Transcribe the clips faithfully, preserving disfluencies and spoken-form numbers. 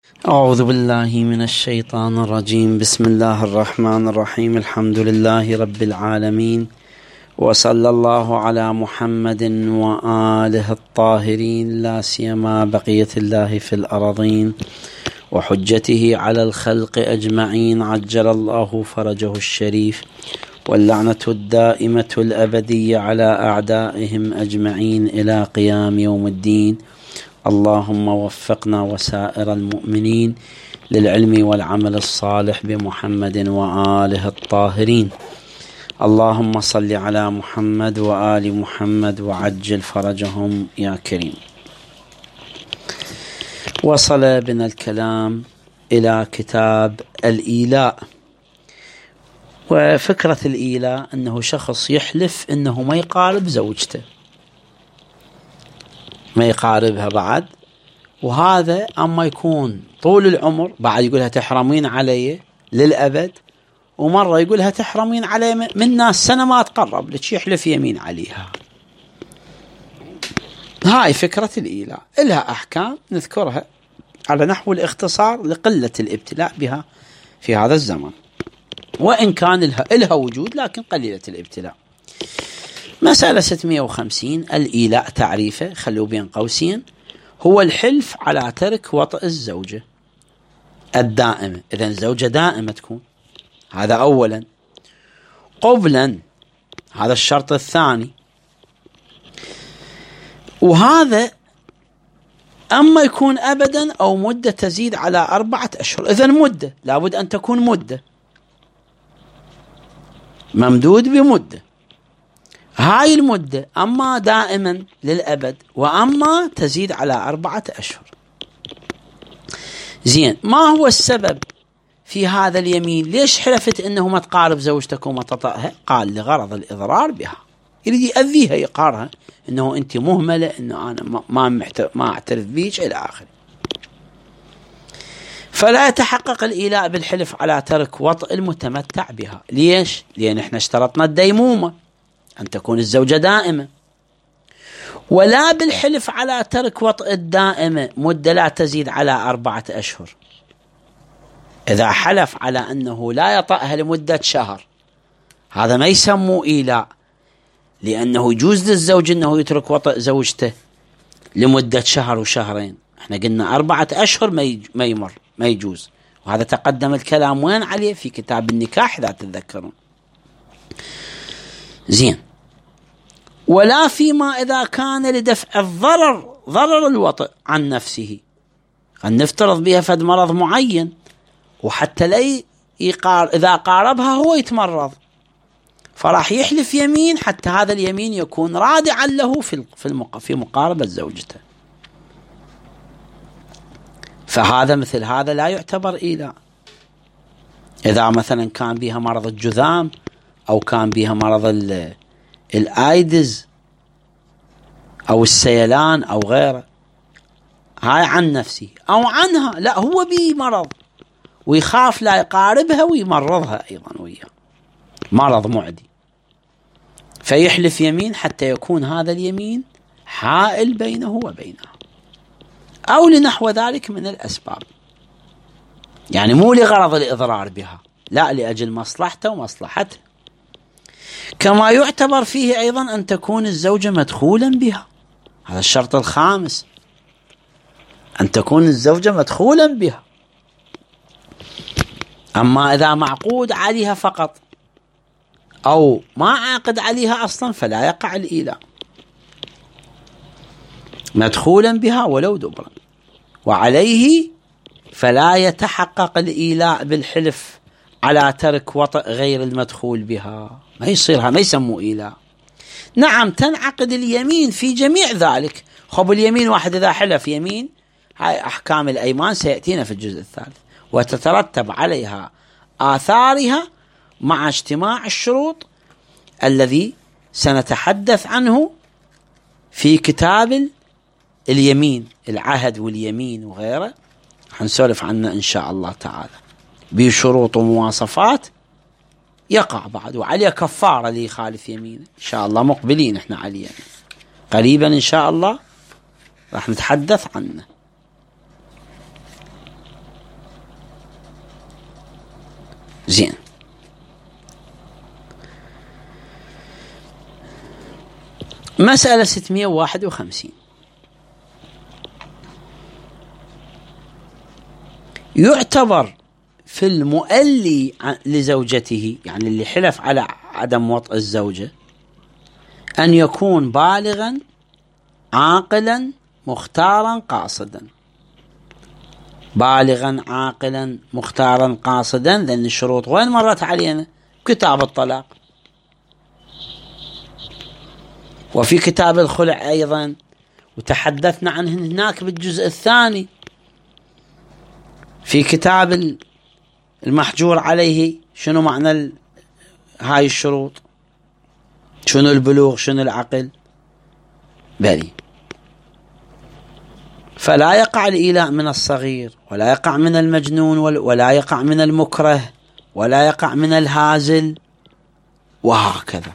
أعوذ بالله من الشيطان الرجيم. بسم الله الرحمن الرحيم. الحمد لله رب العالمين، وصلى الله على محمد وآله الطاهرين، لا سيما بقية الله في الأرضين وحجته على الخلق أجمعين، عجل الله فرجه الشريف، واللعنة الدائمة الأبدية على أعدائهم أجمعين إلى قيام يوم الدين. اللهم وفقنا وسائر المؤمنين للعلم والعمل الصالح بمحمد وآله الطاهرين. اللهم صل على محمد وآل محمد وعجل فرجهم يا كريم. وصل بنا الكلام إلى كتاب الإيلاء. وفكرة الإيلاء أنه شخص يحلف أنه ما يقارب زوجته، ما يقاربها بعد، وهذا أما يكون طول العمر بعد يقولها تحرمين علي للأبد، ومرة يقولها تحرمين علي من ناس سنة ما تقرب لك، يحلف يمين عليها. هاي فكرة الإيلاء، إلها أحكام نذكرها على نحو الاختصار لقلة الابتلاء بها في هذا الزمن، وإن كان إلها, إلها وجود لكن قليلة الابتلاء. مسألة ستمائة وخمسين، الإيلاء تعريفه خلوا بين قوسين هو الحلف على ترك وطئ الزوجة الدائمة. إذن الزوجة دائمة تكون، هذا أولا. قبلا، هذا الشرط الثاني. وهذا أما يكون أبدا أو مدة تزيد على أربعة أشهر. إذن مدة لابد أن تكون مدة، ممدود بمدة. هاي المدة أما دائما للأبد وأما تزيد على أربعة أشهر. زين، ما هو السبب في هذا اليمين؟ ليش حلفت أنه ما تقارب زوجتك وما تطأها؟ قال لغرض الإضرار بها، يريد يأذيها، يقارها أنه أنت مهملة، أنه أنا ما ما أعترف بيك إلى آخره. فلا يتحقق الإيلاء بالحلف على ترك وطئ المتمتع بها. ليش؟ لأن احنا اشترطنا الديمومة، أن تكون الزوجة دائمة، ولا بالحلف على ترك وطئ الدائمة مدة لا تزيد على أربعة أشهر. إذا حلف على أنه لا يطأها لمدة شهر، هذا ما يسموه إيلاء، لأنه يجوز للزوج أنه يترك وطئ زوجته لمدة شهر وشهرين. احنا قلنا أربعة أشهر ما يمر، ما يجوز، وهذا تقدم الكلام وين عليه في كتاب النكاح إذا تتذكرون. زين، ولا فيما إذا كان لدفع الضرر، ضرر الوطئ عن نفسه. أن نفترض بها فد مرض معين، وحتى لا يقار إذا قاربها هو يتمرض، فراح يحلف يمين حتى هذا اليمين يكون رادعا له في في مقاربة زوجته. فهذا مثل هذا لا يعتبر إيلاء. إذا مثلا كان بها مرض الجذام أو كان بها مرض الآيدز أو السيلان أو غيره، هاي عن نفسه أو عنها، لا هو بيه مرض ويخاف لا يقاربها ويمرضها أيضا وياه، مرض معدي، فيحلف يمين حتى يكون هذا اليمين حائل بينه وبينها، أو لنحو ذلك من الأسباب. يعني مو لغرض الإضرار بها، لا، لأجل مصلحته ومصلحته. كما يعتبر فيه أيضا أن تكون الزوجة مدخولا بها، هذا الشرط الخامس، أن تكون الزوجة مدخولا بها. أما إذا معقود عليها فقط أو ما عاقد عليها أصلا فلا يقع الإيلاء. مدخولا بها ولو دبرا، وعليه فلا يتحقق الإيلاء بالحلف على ترك وطئ غير المدخول بها، ما يصيرها، ما يسموه إيلاء. نعم تنعقد اليمين في جميع ذلك. خب اليمين واحد إذا حلف يمين، هاي أحكام الأيمان سيأتينا في الجزء الثالث، وتترتب عليها آثارها مع اجتماع الشروط الذي سنتحدث عنه في كتاب اليمين، العهد واليمين وغيره، حنسولف عنه إن شاء الله تعالى بشروط ومواصفات. يقع بعد وعليه كفارة اللي يخالف يمينه، إن شاء الله مقبلين إحنا عليه قريبا إن شاء الله راح نتحدث عنه. زين. مسألة ستمائة وواحد وخمسين، يعتبر في المؤلي لزوجته، يعني اللي حلف على عدم وطء الزوجة، أن يكون بالغا عاقلا مختارا قاصدا. بالغا عاقلا مختارا قاصدا، لأن الشروط وين مرت علينا؟ كتاب الطلاق، وفي كتاب الخلع أيضا، وتحدثنا عنه هناك بالجزء الثاني في كتاب المحجور عليه. شنو معنى هاي الشروط؟ شنو البلوغ؟ شنو العقل؟ بلي. فلا يقع الإيلاء من الصغير، ولا يقع من المجنون، ولا يقع من المكره، ولا يقع من الهازل، وهكذا.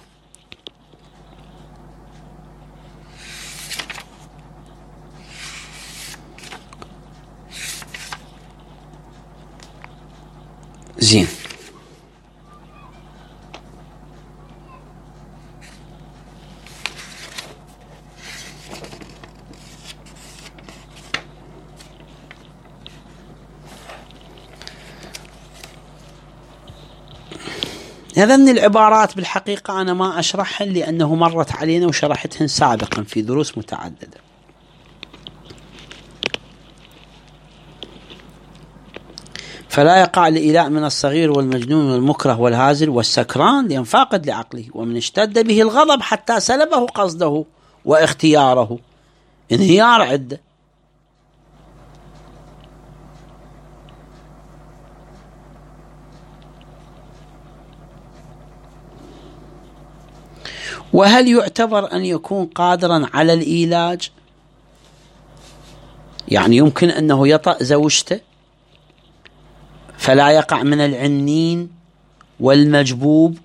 زين. هذا من العبارات بالحقيقة أنا ما أشرحهن لأنه مرت علينا وشرحتهن سابقا في دروس متعددة. فلا يقع الإيلاء من الصغير والمجنون والمكره والهازل والسكران لأن فاقد لعقله، ومن اشتد به الغضب حتى سلبه قصده واختياره، انهيار عدة. وهل يعتبر أن يكون قادرا على الإيلاج؟ يعني يمكن أنه يطأ زوجته فلا يقع من العنين والمجبوب.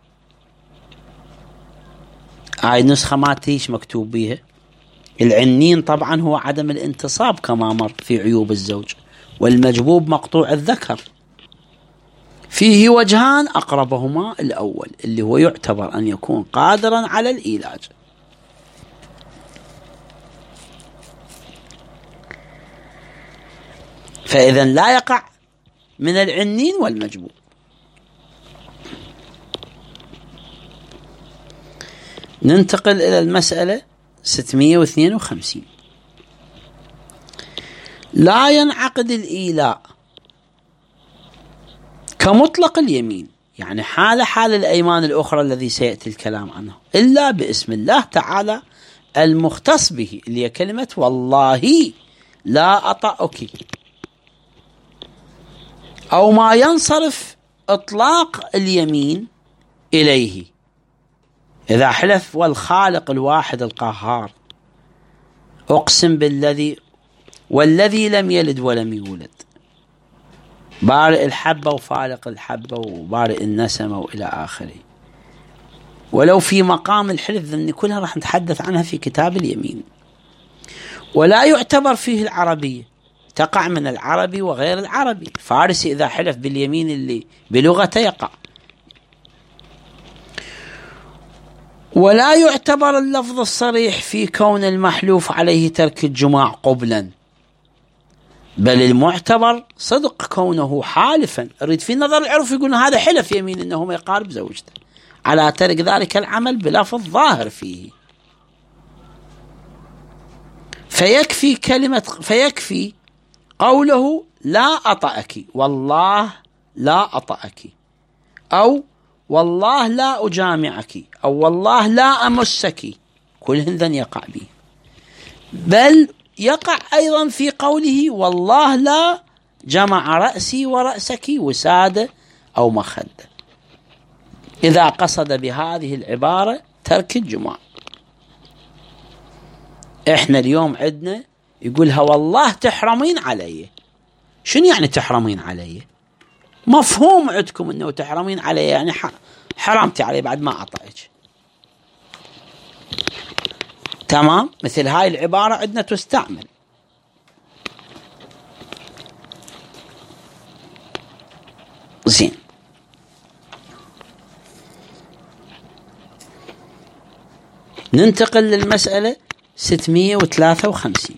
هاي نسخة ما تيش مكتوب بيها. العنين طبعا هو عدم الانتصاب كما مر في عيوب الزوج، والمجبوب مقطوع الذكر. فيه وجهان أقربهما الأول اللي هو يعتبر أن يكون قادرا على الإيلاج. فإذا لا يقع من العنين والمجبوب. ننتقل إلى المسألة ستمائة واثنين وخمسين. لا ينعقد الإيلاء كمطلق اليمين، يعني حال حال الأيمان الأخرى الذي سيأتي الكلام عنه، إلا باسم الله تعالى المختص به، اللي هي كلمة والله لا أطأك، أو ما ينصرف إطلاق اليمين إليه. إذا حلف والخالق الواحد القهار أقسم بالذي والذي لم يلد ولم يولد، بارئ الحبة وفالق الحبة وبارئ النسمة وإلى آخره، ولو في مقام الحلف ذن كلها راح نتحدث عنها في كتاب اليمين. ولا يعتبر فيه العربية، تقع من العربي وغير العربي. فارسي إذا حلف باليمين اللي بلغته يقع. ولا يعتبر اللفظ الصريح في كون المحلوف عليه ترك الجماع قبلا، بل المعتبر صدق كونه حالفا. أريد في نظر العرف يقول هذا حلف يمين أنه ما يقارب زوجته على ترك ذلك العمل بلفظ ظاهر فيه. فيكفي كلمة فيكفي قوله لا أطأك، والله لا أطأك، أو والله لا أجامعك، أو والله لا أمسك، كلهن ذن يقع به. بل يقع أيضا في قوله والله لا جمع رأسي ورأسك وسادة أو مخدة، إذا قصد بهذه العبارة ترك الجماع. إحنا اليوم عندنا يقولها والله تحرمين علي. شنو يعني تحرمين علي؟ مفهوم عندكم أنه تحرمين علي يعني حرمتي علي بعد ما أعطيك. تمام؟ مثل هاي العبارة عندنا تستعمل. زين. ننتقل للمسألة ستمئة وثلاثة وخمسين.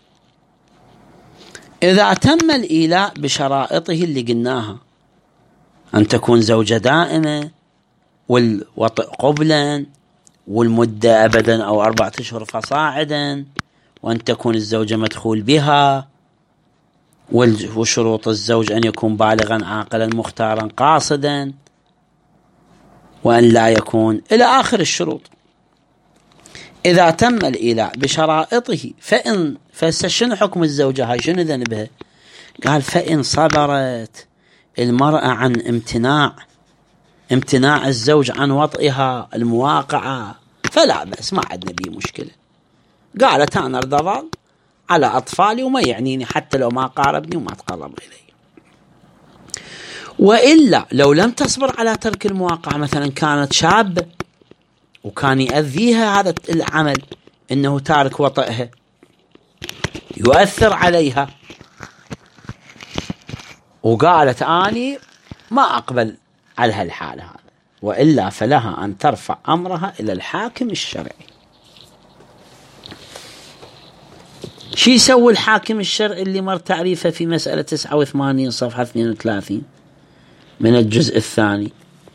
إذا تم الإيلاء بشرائطه اللي قلناها، أن تكون زوجة دائمة، والوطئ قبلا، والمدة أبدا أو أربعة أشهر فصاعدا، وأن تكون الزوجة مدخول بها، وشروط الزوج أن يكون بالغا عاقلا مختارا قاصدا، وأن لا يكون إلى آخر الشروط. إذا تم الإيلاء بشرائطه فإن فشنو حكم الزوجة هاي؟ شنو ذنبها؟ قال فإن صبرت المرأة عن امتناع امتناع الزوج عن وطئها المواقعة فلا بأس، ما عندنا بيه مشكلة. قالت أنا أريد أظل على أطفالي وما يعنيني حتى لو ما قاربني وما تقرب إلي. وإلا لو لم تصبر على ترك المواقعة، مثلا كانت شابة وكان يأذيها هذا العمل، إنه تارك وطئها يؤثر عليها، وقالت آني ما أقبل على هالحالة هذا، وإلا فلها أن ترفع أمرها إلى الحاكم الشرعي. شي يسوي الحاكم الشرعي اللي مر تعريفه في مسألة تسعة وثمانين صفحة اثنين وثلاثين من الجزء الثاني؟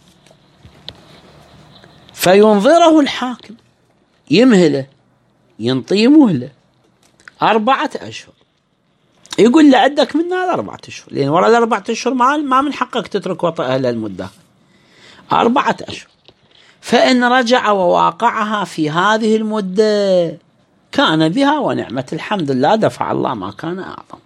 فينظره الحاكم، يمهله، ينطيه مهلة أربعة أشهر، يقول له عندك من هذا أربعة أشهر، لأن وراء الأربعة أشهر ما من حقك تترك وطئها للمدة، أربعة أشهر. فإن رجع وواقعها في هذه المدة كان بها ونعمة، الحمد لله، دفع الله ما كان أعظم.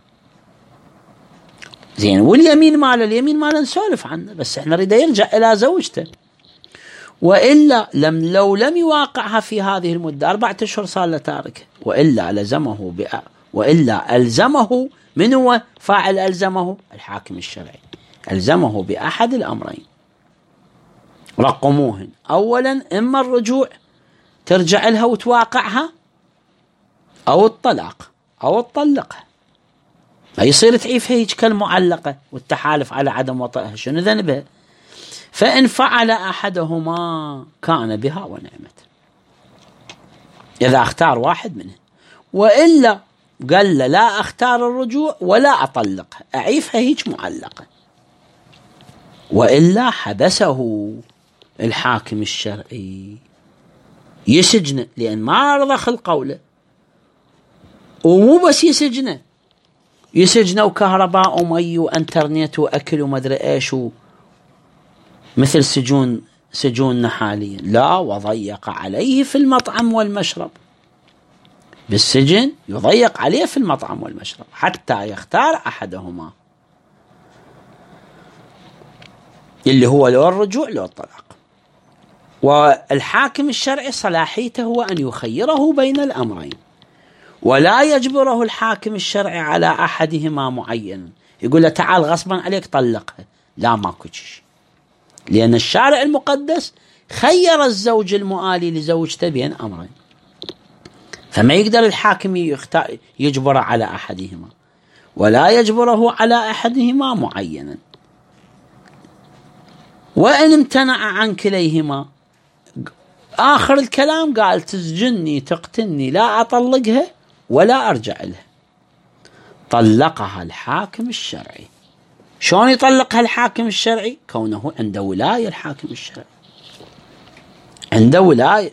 زين. واليمين مال اليمين مال نسولف عنه، بس احنا نريد يرجع إلى زوجته. وإلا لم لو لم يواقعها في هذه المدة أربعة أشهر صار له تاركه، وإلا لزمه بأ وإلا ألزمه، من هو فاعل ألزمه؟ الحاكم الشرعي. ألزمه بأحد الأمرين رقموهن: أولا إما الرجوع ترجع لها وتواقعها، أو الطلاق أو الطلقها. ما يصير تعيف هيك كالمعلقة والتحالف على عدم وطئها، شنو ذنبها؟ فإن فعل أحدهما كان بها ونعمت، إذا اختار واحد منه. وإلا قال له لا أختار الرجوع ولا أطلقها، أعيفها هيك معلقة. وإلا حبسه الحاكم الشرعي، يسجنه، لأن ما رضى خلق قوله. ومو بس يسجنه، يسجنه وكهرباء ومي وانترنت وأكل ومدري إيش، مثل سجون سجوننا حاليا. لا، وضيق عليه في المطعم والمشرب، بالسجن يضيق عليه في المطعم والمشرب حتى يختار أحدهما، اللي هو لو الرجوع لو الطلاق. والحاكم الشرعي صلاحيته هو أن يخيره بين الأمرين، ولا يجبره الحاكم الشرعي على أحدهما معينا، يقول له تعال غصبا عليك طلقها، لا، ماكو شيء، لأن الشارع المقدس خير الزوج المؤالي لزوجته بين أمرين، فما يقدر الحاكم يجبر على أحدهما، ولا يجبره على أحدهما معينا. وإن امتنع عن كليهما، آخر الكلام قال تسجني تقتلني، لا أطلقها ولا أرجع لها، طلقها الحاكم الشرعي. شلون يطلقها الحاكم الشرعي؟ كونه عنده ولاية. الحاكم الشرعي عنده ولاية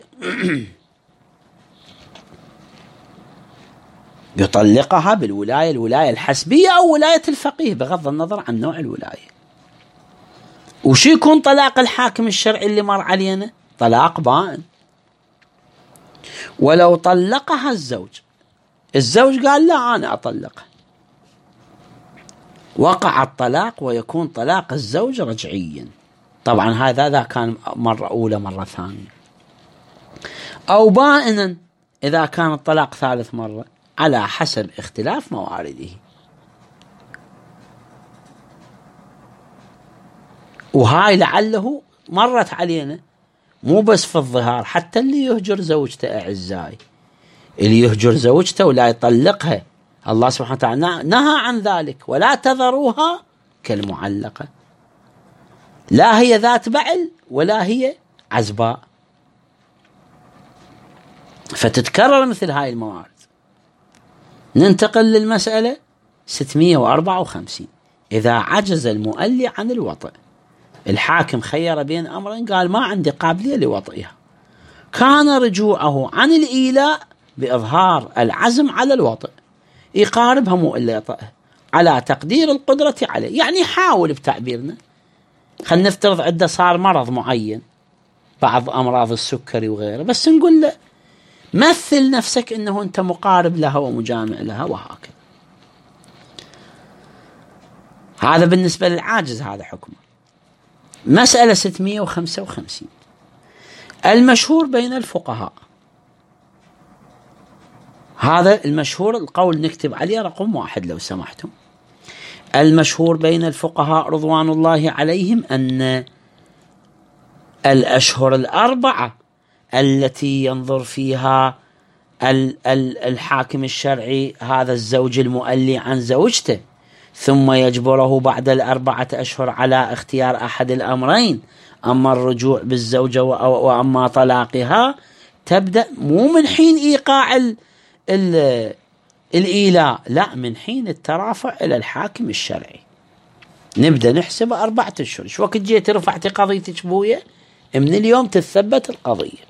يطلقها بالولاية، الولاية الحسبية أو ولاية الفقيه بغض النظر عن نوع الولاية. وش يكون طلاق الحاكم الشرعي اللي مر علينا؟ طلاق بائن. ولو طلقها الزوج، الزوج قال لا أنا أطلقها، وقع الطلاق ويكون طلاق الزوج رجعيا. طبعا هذا ذا كان مرة أولى مرة ثانية، أو بائنا إذا كان الطلاق ثالث مرة على حسب اختلاف موارده. وهاي لعله مرت علينا مو بس في الظهار، حتى اللي يهجر زوجته أعزائي، اللي يهجر زوجته ولا يطلقها، الله سبحانه وتعالى نهى عن ذلك: ولا تذروها كالمعلقة، لا هي ذات بعل ولا هي عزباء. فتتكرر مثل هاي الموارد. ننتقل للمسألة ستمئة وأربعة وخمسين. إذا عجز المؤلي عن الوطئ، الحاكم خير بين أمرين، قال ما عندي قابلية لوطئها، كان رجوعه عن الإيلاء بإظهار العزم على الوطئ، يقاربها مو إلا يطئها على تقدير القدرة عليه. يعني حاول بتعبيرنا، خلينا نفترض عنده صار مرض معين، بعض أمراض السكري وغيره، بس نقول له مثل نفسك أنه أنت مقارب لها ومجامع لها وهكذا. هذا بالنسبة للعاجز، هذا حكمه. مسألة ستمئة وخمسة وخمسين، المشهور بين الفقهاء. هذا المشهور، القول نكتب عليه رقم واحد لو سمحتم. المشهور بين الفقهاء رضوان الله عليهم أن الأشهر الأربعة التي ينظر فيها الحاكم الشرعي هذا الزوج المؤلي عن زوجته، ثم يجبره بعد الأربعة أشهر على اختيار أحد الأمرين، أما الرجوع بالزوجة وأما طلاقها، تبدأ مو من حين إيقاع ال ال الإيلاء، لا، من حين الترافع إلى الحاكم الشرعي. نبدأ نحسب أربعة أشهر. شو وقت جيت رفعت قضيتك بويا؟ من اليوم تثبت القضية.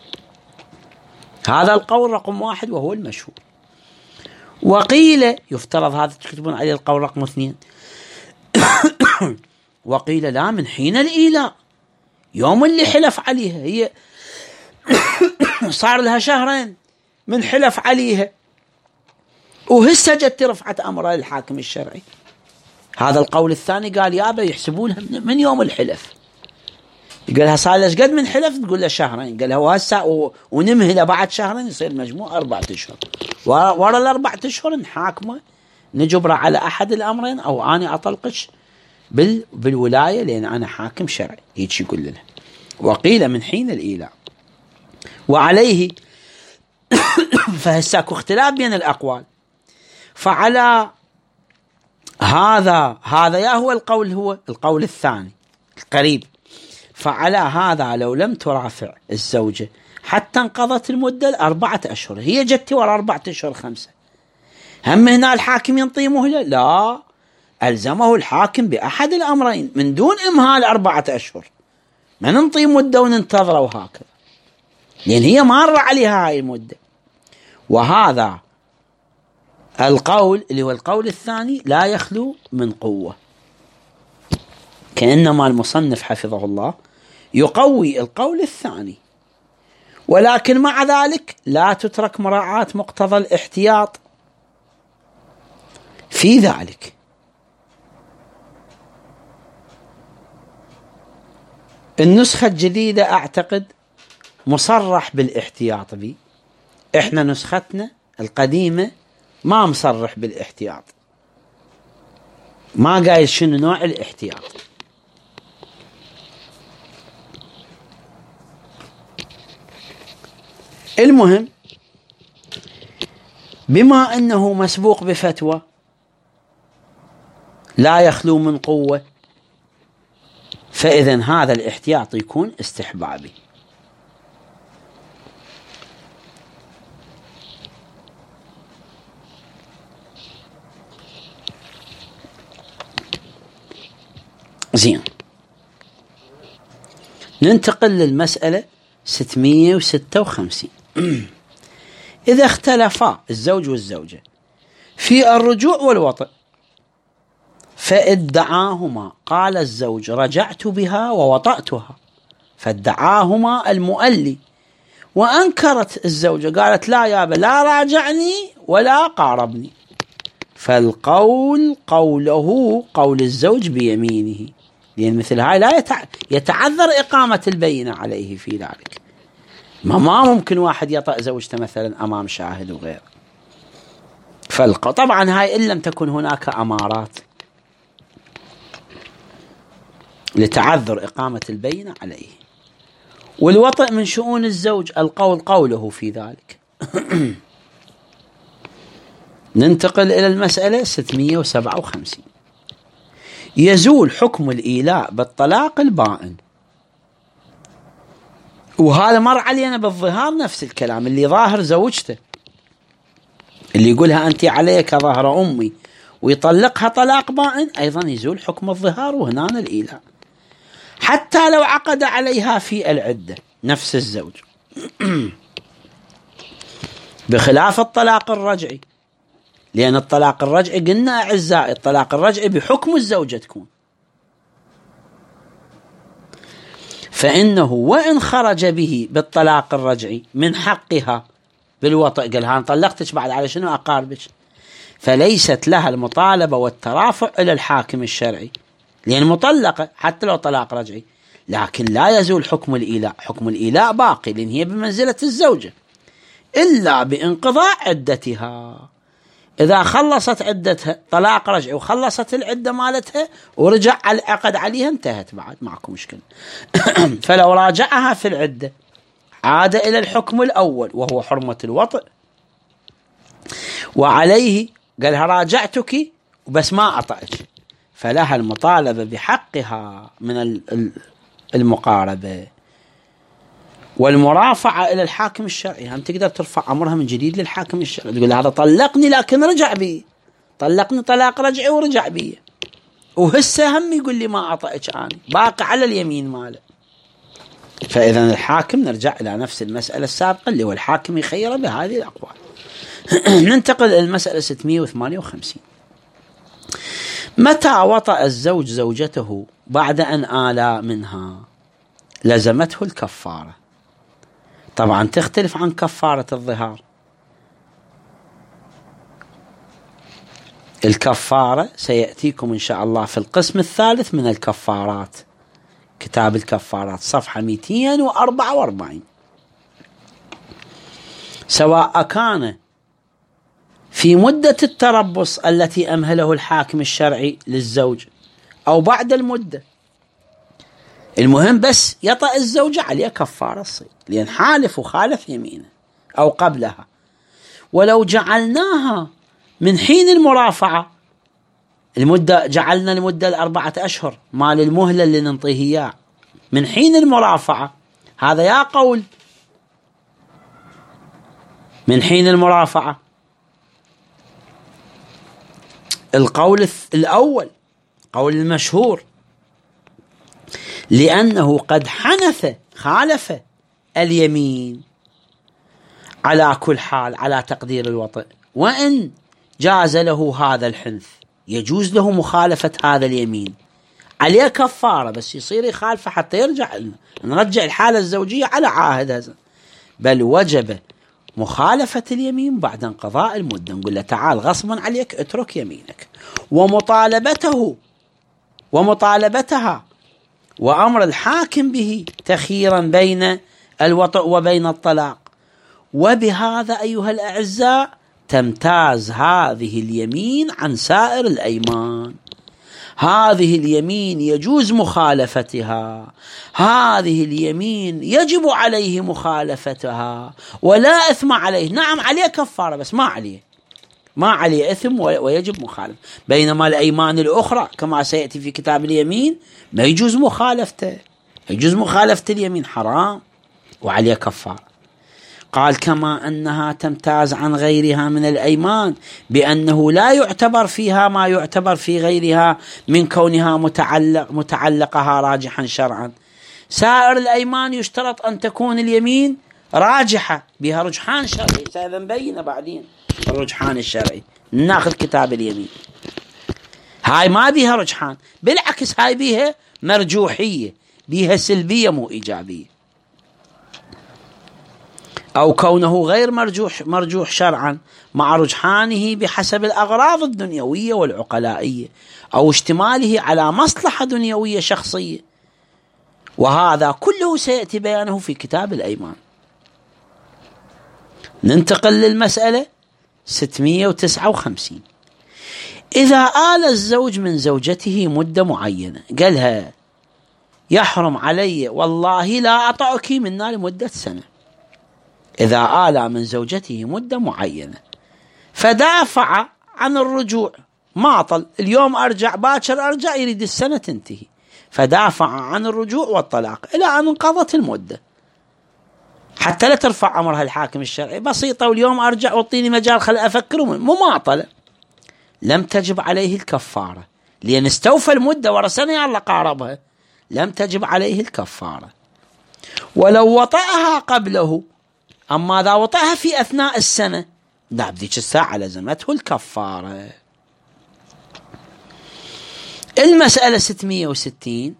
هذا القول رقم واحد وهو المشهور. وقيل، يفترض هذا تكتبون عليه القول رقم اثنين، وقيل لا، من حين الإيلاء، يوم اللي حلف عليها، هي صار لها شهرين من حلف عليها وهسه جت رفعت أمرها للحاكم الشرعي. هذا القول الثاني قال يابا يحسبونها من يوم الحلف. قال لها صار لها قد من حلف؟ تقول له شهرين. قال لها وهسه ونمهله بعد شهرين يصير مجموع أربعة أشهر. ورا الأربعة أشهر نحاكمه، نجبره على أحد الأمرين، أو أنا أطلقش بال بالولاية لأن أنا حاكم شرعي. هيك يقول له. وقيل من حين الإيلاء. وعليه فهساكو اختلاف بين الأقوال. فعلى هذا هذا يا هو القول هو القول الثاني القريب. فعلى هذا لو لم ترافع الزوجة حتى انقضت المدة الأربعة أشهر، هي جت ورا أربعة أشهر خمسة، هم هنا الحاكم ينطي مهلة؟ لا، ألزمه الحاكم بأحد الأمرين من دون إمهال أربعة أشهر، ما ننطي مدة وننتظره وهكذا، لأن هي مارة عليها هاي المدة. وهذا القول اللي هو القول الثاني لا يخلو من قوة، كأنما المصنف حفظه الله يقوي القول الثاني، ولكن مع ذلك لا تترك مراعاة مقتضى الاحتياط في ذلك. النسخة الجديدة أعتقد مصرح بالاحتياط بي، إحنا نسختنا القديمة ما مصرح بالاحتياط، ما قايل شنو نوع الاحتياط. المهم، بما أنه مسبوق بفتوى لا يخلو من قوة، فإذن هذا الاحتياط يكون استحبابي. زين، ننتقل للمسألة ستمئة وستة وخمسين. إذا اختلفا الزوج والزوجة في الرجوع والوطئ فادعاهما، قال الزوج رجعت بها ووطأتها، فادعاهما المؤلي، وأنكرت الزوجة قالت لا يابا لا راجعني ولا قاربني، فالقول قوله قول الزوج بيمينه، لأن مثل هاي لا يتعذر إقامة البينة عليه في ذلك. ما ما ممكن واحد يطأ زوجته مثلا أمام شاهد وغيره. فالق طبعا هاي إن لم تكن هناك أمارات لتعذر إقامة البينة عليه. والوطئ من شؤون الزوج، القول قوله في ذلك. ننتقل إلى المسألة ستمئة وسبعة وخمسين. يزول حكم الإيلاء بالطلاق البائن وهذا مر علينا بالظهار نفس الكلام، اللي ظاهر زوجته اللي يقولها أنت علي كظهر أمي ويطلقها طلاق بائن أيضا يزول حكم الظهار وهنا الإيلاء، حتى لو عقد عليها في العدة نفس الزوج بخلاف الطلاق الرجعي، لأن الطلاق الرجعي قلنا أعزائي الطلاق الرجعي بحكم الزوجة تكون، فإنه وإن خرج به بالطلاق الرجعي من حقها بالوطئ، قال ها طلقتش بعد على شنو أقاربك، فليست لها المطالبة والترافع إلى الحاكم الشرعي لأن مطلقة حتى لو طلاق رجعي، لكن لا يزول حكم الإيلاء، حكم الإيلاء باقي لأن هي بمنزلة الزوجة إلا بانقضاء عدتها. إذا خلصت عدتها طلاق رجعي وخلصت العدة مالتها ورجع العقد عليها انتهت بعد ماكو مشكلة فلو راجعها في العدة عاد إلى الحكم الأول وهو حرمة الوطئ، وعليه قالها راجعتك بس ما أطأك، فلها المطالبة بحقها من المقاربة والمرافعة إلى الحاكم الشرعي. هم تقدر ترفع أمرها من جديد للحاكم الشرعي تقول هذا طلقني لكن رجع بي، طلقني طلاق رجعي ورجع بي، وهسه هم يقول لي ما أطأك أنا باقي على اليمين ماله. فإذا الحاكم نرجع إلى نفس المسألة السابقة اللي هو الحاكم يخير بهذه الأقوال. ننتقل إلى المسألة ستمائة وثمانية وخمسين. متى وطأ الزوج زوجته بعد أن آلى منها لزمته الكفارة. طبعا تختلف عن كفارة الظهار. الكفارة سيأتيكم إن شاء الله في القسم الثالث من الكفارات، كتاب الكفارات صفحة مئتين وأربعة وأربعين. سواء كان في مدة التربص التي أمهله الحاكم الشرعي للزوج أو بعد المدة، المهم بس يطأ الزوجة عليه كفارة الصيد لأن حالف وخالف يمينه أو قبلها. ولو جعلناها من حين المرافعة، المدة جعلنا المدة الأربعة أشهر مال المهلة اللي ننطيه إياه من حين المرافعة، هذا يا قول من حين المرافعة. القول الأول قول المشهور لأنه قد حنث خالف اليمين على كل حال على تقدير الوطئ، وإن جاز له هذا الحنث يجوز له مخالفة هذا اليمين عليه كفارة، بس يصير يخالفه حتى يرجع نرجع الحالة الزوجية على عاهد هذا، بل وجب مخالفة اليمين بعد انقضاء المدة. نقول له تعال غصبا عليك اترك يمينك، ومطالبته ومطالبتها وأمر الحاكم به تخييرا بين الوطئ وبين الطلاق. وبهذا أيها الأعزاء تمتاز هذه اليمين عن سائر الأيمان. هذه اليمين يجوز مخالفتها، هذه اليمين يجب عليه مخالفتها ولا إثم عليه. نعم عليه كفارة بس ما عليه ما عليه إثم ويجب مخالفة، بينما الأيمان الأخرى كما سيأتي في كتاب اليمين ما يجوز مخالفته، يجوز مخالفة اليمين حرام وعليه كفارة. قال كما أنها تمتاز عن غيرها من الأيمان بأنه لا يعتبر فيها ما يعتبر في غيرها من كونها متعلق متعلقها راجحا شرعا. سائر الأيمان يشترط أن تكون اليمين راجحة بها رجحان شرعي، هذا مبين بعدين الرجحان الشرعي ناخذ كتاب اليمين. هاي ما بيها رجحان، بالعكس هاي بيها مرجوحية، بيها سلبية مو إيجابية، أو كونه غير مرجوح مرجوح شرعا مع رجحانه بحسب الأغراض الدنيوية والعقلائية أو اشتماله على مصلحة دنيوية شخصية، وهذا كله سيأتي بيانه في كتاب الأيمان. ننتقل للمسألة ستمائة وتسعة وخمسين. إذا آل الزوج من زوجته مدة معينة، قالها يحرم علي والله لا أطأك منا لمدة سنة، إذا آل من زوجته مدة معينة فدافع عن الرجوع، ما طل اليوم أرجع باكر أرجع، يريد السنة تنتهي، فدافع عن الرجوع والطلاق إلى أن انقضت المدة، حتى لا ترفع أمرها الحاكم الشرعي، بسيطة، واليوم أرجع وأعطيني مجال خل أفكر، مماطلة. لم تجب عليه الكفارة لأن استوفى المدة ورسنة يلا قاربها، لم تجب عليه الكفارة. ولو وطأها قبله، أما إذا وطأها في أثناء السنة لا، بذيك الساعة لزمته الكفارة. المسألة ستمائة وستين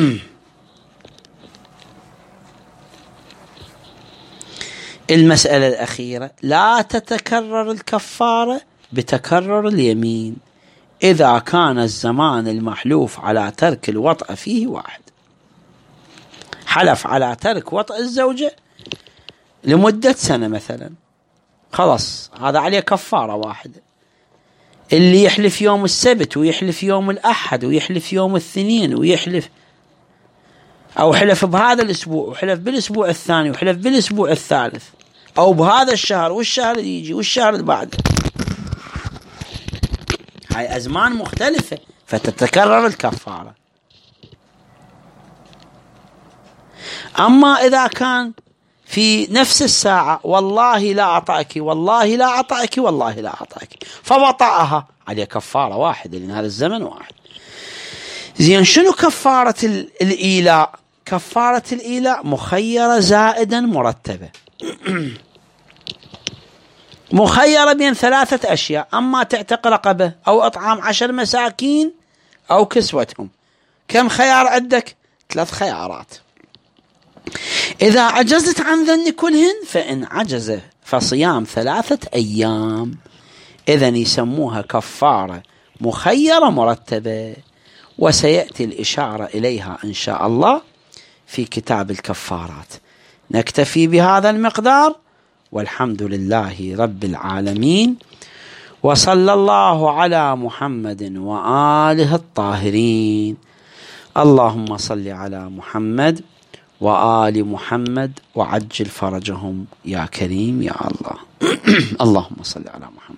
المسألة الأخيرة: لا تتكرر الكفارة بتكرر اليمين إذا كان الزمان المحلوف على ترك الوطأ فيه واحد. حلف على ترك وطأ الزوجة لمدة سنة مثلا، خلاص هذا عليه كفارة واحدة. اللي يحلف يوم السبت ويحلف يوم الأحد ويحلف يوم الاثنين ويحلف، أو حلف بهذا الأسبوع وحلف بالأسبوع الثاني وحلف بالأسبوع الثالث، أو بهذا الشهر والشهر اللي يجي والشهر اللي بعده، هاي أزمان مختلفة فتتكرر الكفارة. أما إذا كان في نفس الساعة والله لا أعطاك والله لا أعطاك والله لا أعطاك، فوطأها، عليه كفارة واحدة لأن هذا الزمن واحد. زين، شنو كفارة الإيلاء؟ كفارة الإيلاء مخيرة زائدا مرتبة مخيرة بين ثلاثة أشياء: أما تعتق رقبة، أو إطعام عشر مساكين، أو كسوتهم. كم خيار عندك؟ ثلاث خيارات. إذا عجزت عن ذن كلهن فإن عجز فصيام ثلاثة أيام. إذن يسموها كفارة مخيرة مرتبة، وسيأتي الإشارة إليها إن شاء الله في كتاب الكفارات. نكتفي بهذا المقدار، والحمد لله رب العالمين، وصلى الله على محمد وآله الطاهرين. اللهم صل على محمد وآل محمد وعجل فرجهم يا كريم يا الله. اللهم صل على محمد.